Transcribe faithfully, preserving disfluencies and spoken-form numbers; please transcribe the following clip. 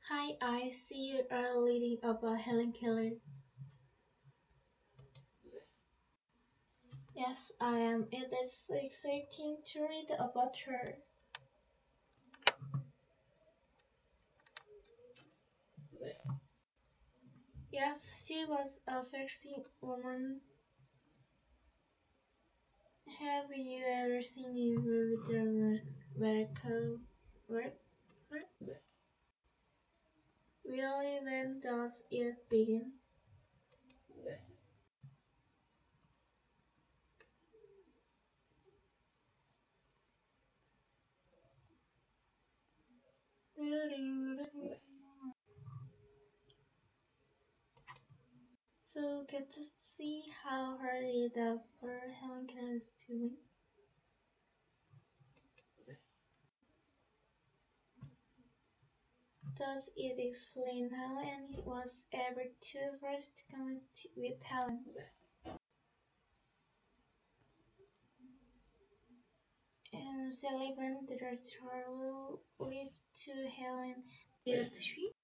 Hi, I see you are reading about Helen Keller. Yes, I am. It is exciting to read about her. Yes, she was a first woman. Have you ever seen a Reuter Vertical work? Really, when does it begin? So get to see how hard it is for Helen Keller to win. Does it explain how Annie was ever to first come with Helen? And Sullivan, the Charles lived to Helen, did she?